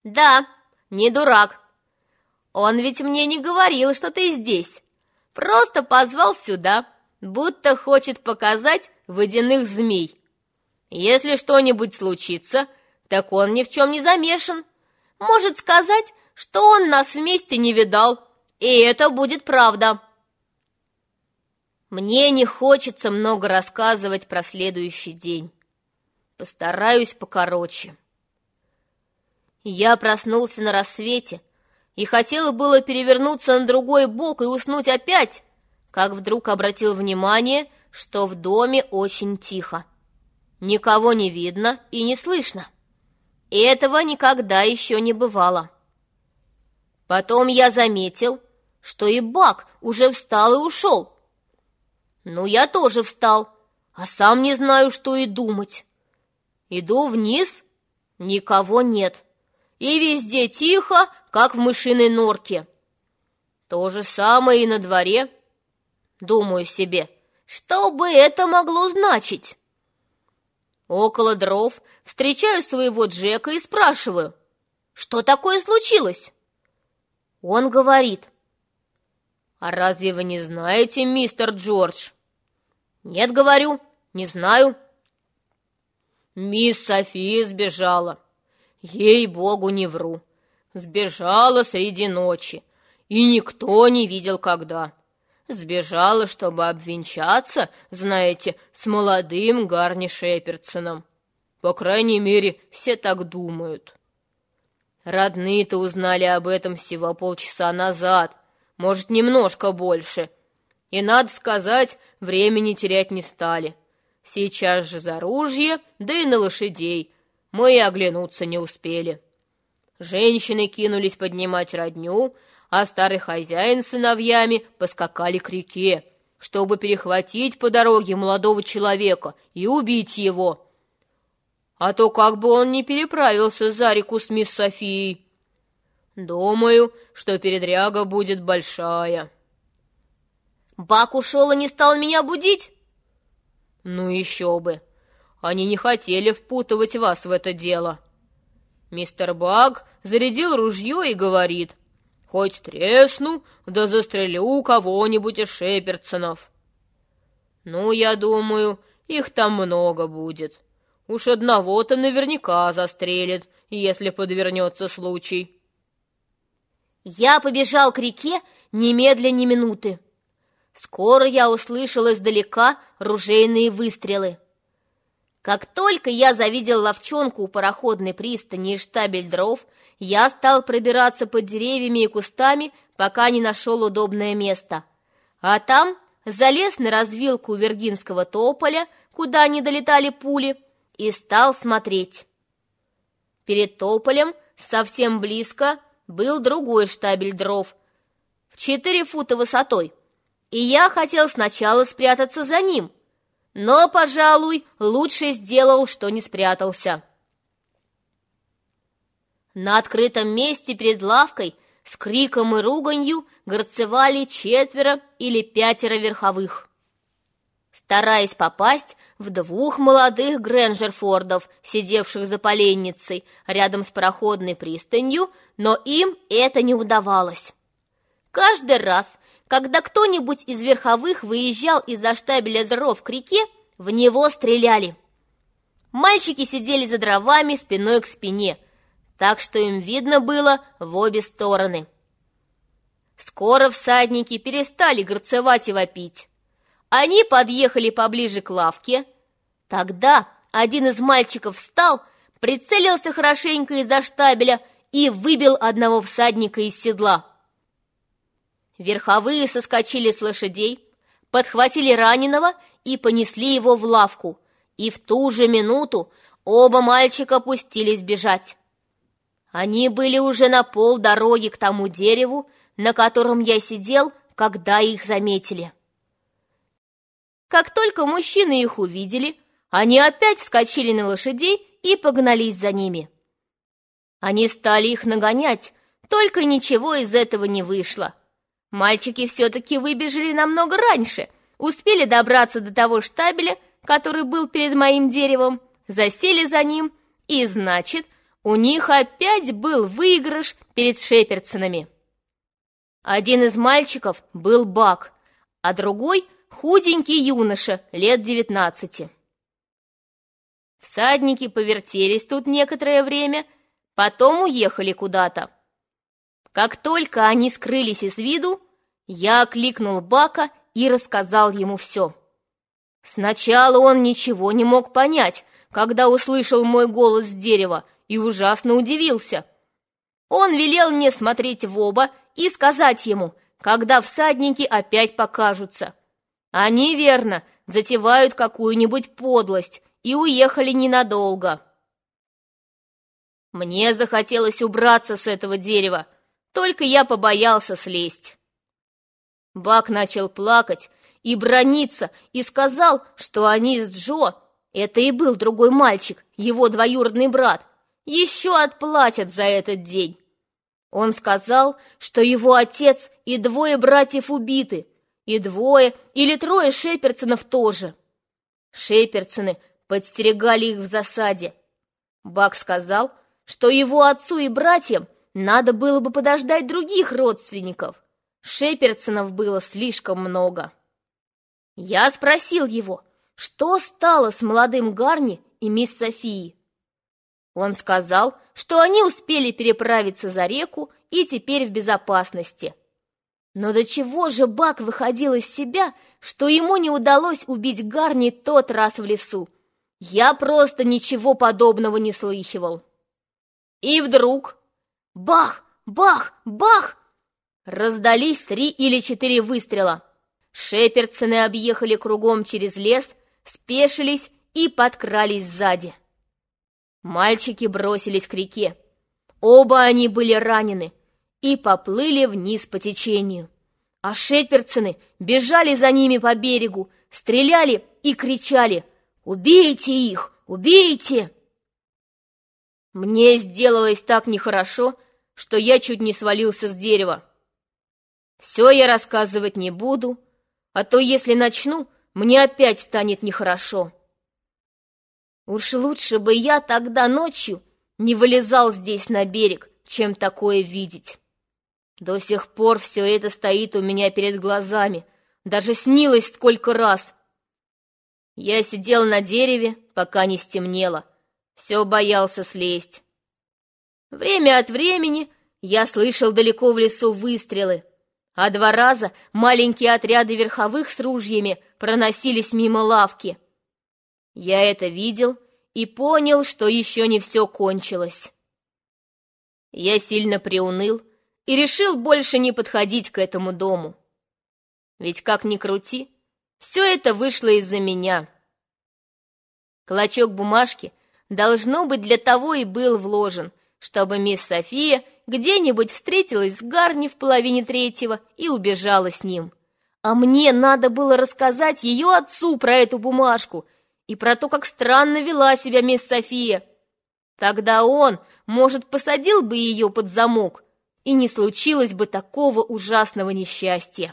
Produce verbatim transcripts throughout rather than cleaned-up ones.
Да, не дурак. Он ведь мне не говорил, что ты здесь. Просто позвал сюда, будто хочет показать водяных змей. Если что-нибудь случится, так он ни в чем не замешан. Может сказать, что он нас вместе не видал, и это будет правда. Мне не хочется много рассказывать про следующий день. Постараюсь покороче. Я проснулся на рассвете и хотел было перевернуться на другой бок и уснуть опять, как вдруг обратил внимание, что в доме очень тихо. Никого не видно и не слышно. И этого никогда еще не бывало. Потом я заметил, что и Бак уже встал и ушел. Ну, я тоже встал, а сам не знаю, что и думать. Иду вниз, никого нет. И везде тихо, как в мышиной норке. То же самое и на дворе. Думаю себе, что бы это могло значить? Около дров встречаю своего Джека и спрашиваю, что такое случилось? Он говорит: «А разве вы не знаете, мистер Джордж?» «Нет, — говорю, — не знаю». «Мисс София сбежала. Ей-богу, не вру. Сбежала среди ночи, и никто не видел, когда. Сбежала, чтобы обвенчаться, знаете, с молодым Гарни Шеперсоном. По крайней мере, все так думают. Родные-то узнали об этом всего полчаса назад, может, немножко больше. И, надо сказать, времени терять не стали. Сейчас же за ружье, да и на лошадей. Мы и оглянуться не успели. Женщины кинулись поднимать родню, а старый хозяин с сыновьями поскакали к реке, чтобы перехватить по дороге молодого человека и убить его. А то как бы он не переправился за реку с мисс Софией. Думаю, что передряга будет большая». «Бак ушел и не стал меня будить?» «Ну еще бы! Они не хотели впутывать вас в это дело. Мистер Бак зарядил ружье и говорит: хоть тресну, да застрелю кого-нибудь из Шеперсонов. Ну, я думаю, их там много будет. Уж одного-то наверняка застрелит, если подвернется случай». Я побежал к реке немедля ни минуты. Скоро я услышал издалека ружейные выстрелы. Как только я завидел ловчонку у пароходной пристани и штабель дров, я стал пробираться под деревьями и кустами, пока не нашел удобное место. А там залез на развилку виргинского тополя, куда не долетали пули, и стал смотреть. Перед тополем совсем близко был другой штабель дров в четыре фута высотой, и я хотел сначала спрятаться за ним, но, пожалуй, лучше сделал, что не спрятался. На открытом месте перед лавкой с криком и руганью горцевали четверо или пятеро верховых, стараясь попасть в двух молодых Грэнджерфордов, сидевших за поленницей рядом с пароходной пристанью, но им это не удавалось. Каждый раз, когда кто-нибудь из верховых выезжал из-за штабеля дров к реке, в него стреляли. Мальчики сидели за дровами спиной к спине, так что им видно было в обе стороны. Скоро всадники перестали горцевать и вопить. Они подъехали поближе к лавке. Тогда один из мальчиков встал, прицелился хорошенько из-за штабеля и выбил одного всадника из седла. Верховые соскочили с лошадей, подхватили раненого и понесли его в лавку, и в ту же минуту оба мальчика пустились бежать. Они были уже на полдороги к тому дереву, на котором я сидел, когда их заметили. Как только мужчины их увидели, они опять вскочили на лошадей и погнались за ними. Они стали их нагонять, только ничего из этого не вышло. Мальчики все-таки выбежали намного раньше, успели добраться до того штабеля, который был перед моим деревом, засели за ним и, значит, у них опять был выигрыш перед Шеперсонами. Один из мальчиков был Бак, а другой — худенький юноша лет девятнадцати. Всадники повертелись тут некоторое время, потом уехали куда-то. Как только они скрылись из виду, я окликнул Бака и рассказал ему все. Сначала он ничего не мог понять, когда услышал мой голос с дерева, и ужасно удивился. Он велел мне смотреть в оба и сказать ему, когда всадники опять покажутся. Они, верно, затевают какую-нибудь подлость и уехали ненадолго. Мне захотелось убраться с этого дерева, только я побоялся слезть. Бак начал плакать и браниться, и сказал, что они с Джо, это и был другой мальчик, его двоюродный брат, еще отплатят за этот день. Он сказал, что его отец и двое братьев убиты, и двое или трое Шеперсонов тоже. Шеперсоны подстерегали их в засаде. Бак сказал, что его отцу и братьям надо было бы подождать других родственников. Шеперсонов было слишком много. Я спросил его, что стало с молодым Гарни и мисс Софией. Он сказал, что они успели переправиться за реку и теперь в безопасности. Но до чего же Бак выходил из себя, что ему не удалось убить Гарни тот раз в лесу? Я просто ничего подобного не слыхивал. И вдруг бах, бах, бах! Раздались три или четыре выстрела. Шеперсоны объехали кругом через лес, спешились и подкрались сзади. Мальчики бросились к реке. Оба они были ранены и поплыли вниз по течению. А Шеперсоны бежали за ними по берегу, стреляли и кричали: «Убейте их! Убейте!» Мне сделалось так нехорошо, что я чуть не свалился с дерева. Все я рассказывать не буду, а то, если начну, мне опять станет нехорошо. Уж лучше бы я тогда ночью не вылезал здесь на берег, чем такое видеть. До сих пор все это стоит у меня перед глазами, даже снилось сколько раз. Я сидел на дереве, пока не стемнело, все боялся слезть. Время от времени я слышал далеко в лесу выстрелы, а два раза маленькие отряды верховых с ружьями проносились мимо лавки. Я это видел и понял, что еще не все кончилось. Я сильно приуныл и решил больше не подходить к этому дому. Ведь как ни крути, все это вышло из-за меня. Клочок бумажки, должно быть, для того и был вложен, чтобы мисс София где-нибудь встретилась с Гарни в половине третьего и убежала с ним. А мне надо было рассказать ее отцу про эту бумажку и про то, как странно вела себя мисс София. Тогда он, может, посадил бы ее под замок, и не случилось бы такого ужасного несчастья.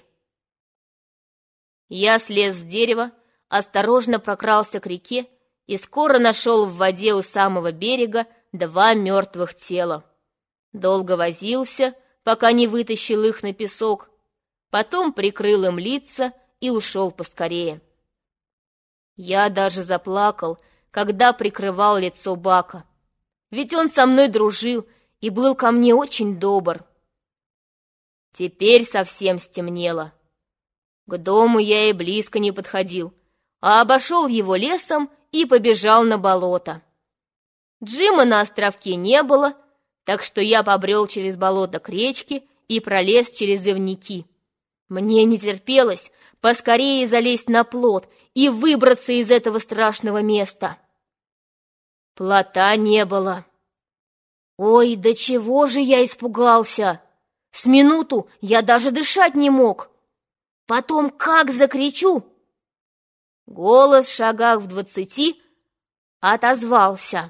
Я слез с дерева, осторожно прокрался к реке и скоро нашел в воде у самого берега два мертвых тела. Долго возился, пока не вытащил их на песок, потом прикрыл им лица и ушел поскорее. Я даже заплакал, когда прикрывал лицо Бака, ведь он со мной дружил и был ко мне очень добр. Теперь совсем стемнело. К дому я и близко не подходил, а обошел его лесом и побежал на болото. Джима на островке не было, так что я побрел через болото к речке и пролез через ивники. Мне не терпелось поскорее залезть на плот и выбраться из этого страшного места. Плота не было. Ой, до чего же я испугался! С минуту я даже дышать не мог. Потом как закричу! Голос в шагах в двадцати отозвался: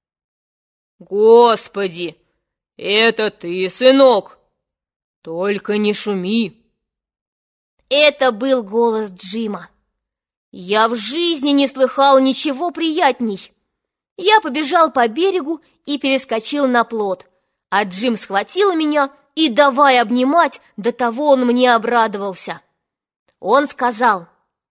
«Господи, это ты, сынок! Только не шуми!» Это был голос Джима. Я в жизни не слыхал ничего приятней. Я побежал по берегу и перескочил на плот, а Джим схватил меня и давай обнимать, до того он мне обрадовался. Он сказал: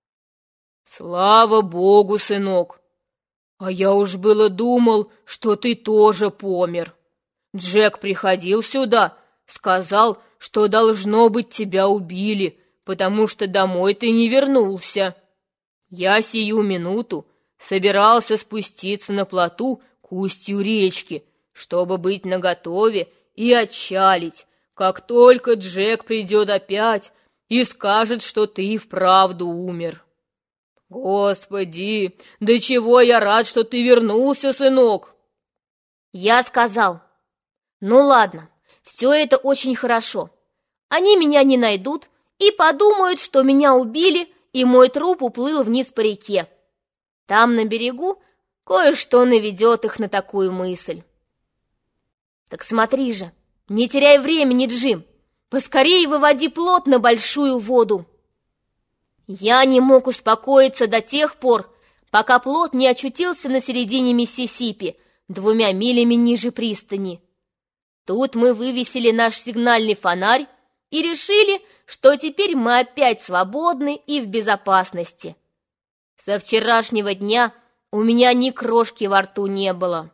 «Слава Богу, сынок! А я уж было думал, что ты тоже помер. Джек приходил сюда, сказал, что, должно быть, тебя убили, потому что домой ты не вернулся. Я сию минуту собирался спуститься на плоту к устью речки, чтобы быть наготове и отчалить, как только Джек придет опять и скажет, что ты и вправду умер. Господи, до чего я рад, что ты вернулся, сынок!» Я сказал: «Ну ладно, все это очень хорошо. Они меня не найдут и подумают, что меня убили, и мой труп уплыл вниз по реке. Там, на берегу, кое-что наведет их на такую мысль». «Так смотри же, не теряй времени, Джим, поскорее выводи плот на большую воду». Я не мог успокоиться до тех пор, пока плот не очутился на середине Миссисипи, двумя милями ниже пристани. Тут мы вывесили наш сигнальный фонарь и решили, что теперь мы опять свободны и в безопасности. Со вчерашнего дня у меня ни крошки во рту не было.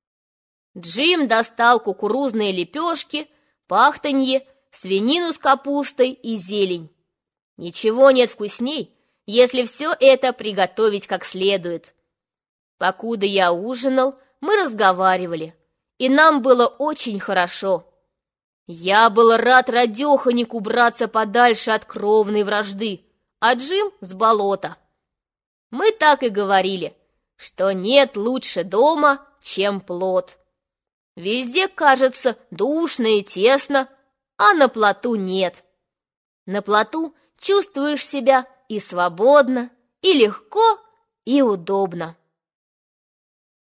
Джим достал кукурузные лепешки, пахтанье, свинину с капустой и зелень. Ничего нет вкусней, если все это приготовить как следует. Покуда я ужинал, мы разговаривали, и нам было очень хорошо. Я был рад радеханик убраться подальше от кровной вражды, а Джим с болота. Мы так и говорили, что нет лучше дома, чем плот. Везде кажется душно и тесно, а на плоту нет. На плоту чувствуешь себя и свободно, и легко, и удобно.